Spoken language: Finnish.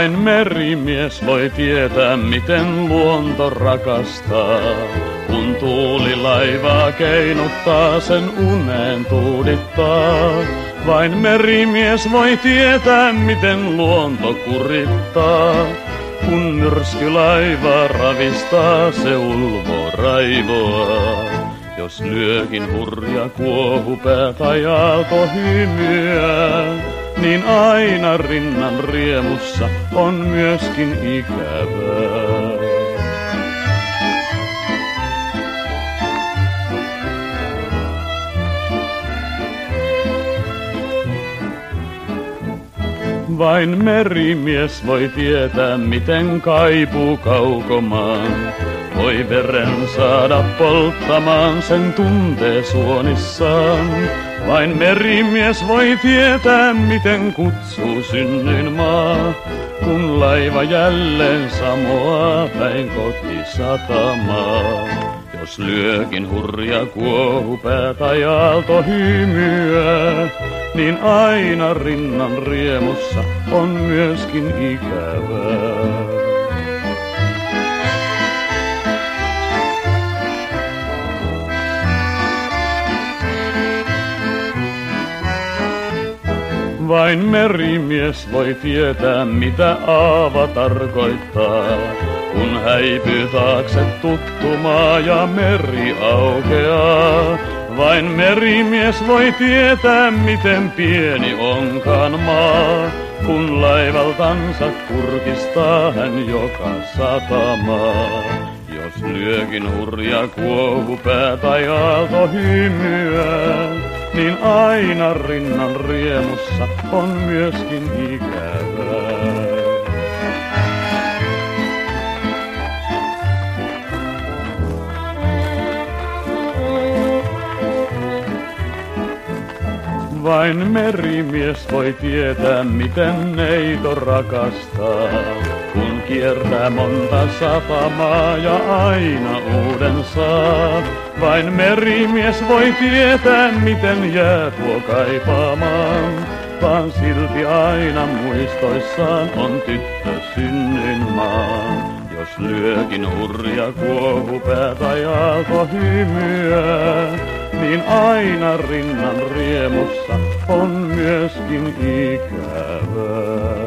Vain merimies voi tietää, miten luonto rakastaa. Kun tuuli laivaa keinuttaa, sen uneen tuudittaa. Vain merimies voi tietää, miten luonto kurittaa. Kun myrsky laivaa ravistaa, se ulvoo raivoa. Jos lyökin hurja kuohupää tai aalto hymyä, niin aina rinnan riemussa on myöskin ikävää. Vain merimies voi tietää, miten kaipuu kaukomaan. Voi veren saada polttamaan, sen tuntee suonissaan. Vain merimies voi tietää, miten kutsuu synnyin maa. Kun laiva jälleen samoaa päin kotisatamaa. Jos lyökin hurja kuohupää tai aalto hymyä, niin aina rinnan riemussa on myöskin ikävää. Vain merimies voi tietää, mitä aava tarkoittaa. Kun häipyy taakse tuttu maa ja meri aukeaa. Vain merimies voi tietää, miten pieni onkaan maa. Kun laivaltansa kurkistaa hän joka satamaa. Jos lyökin hurja kuohupää tai aalto hymyä, niin aina rinnan riemussa on myöskin ikävää. Vain merimies voi tietää, miten neito rakastaa. Kun kiertää monta satamaa ja aina uuden saa. Vain merimies voi tietää, miten jää tuo kaipaamaan. Vaan silti aina muistoissaan on tyttö synnynmaan. Jos lyökin hurja kuohupää tai aalto hymyä, niin aina rinnan riemussa on myöskin ikävää.